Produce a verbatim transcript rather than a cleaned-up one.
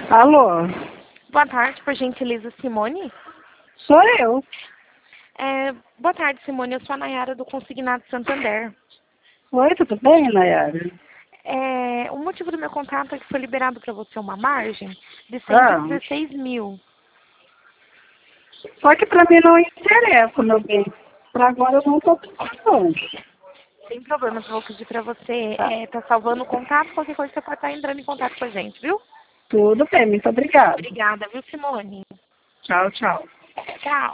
Alô? Boa tarde, por gentileza, Simone. Sou eu. É, boa tarde, Simone. Eu sou a Nayara do Consignado Santander. Oi, tudo bem, Nayara? É, o motivo do meu contato é que foi liberado para você uma margem de cento Ah, e dezesseis mil. só que pra mim não interessa, meu bem. Pra agora eu não tô precisando. Sem problemas, vou pedir para você Tá. é, tá salvando o contato. Qualquer coisa você pode estar entrando em contato com a gente, viu? Tudo bem, muito obrigada. Obrigada, viu, Simone? Tchau, tchau. Tchau.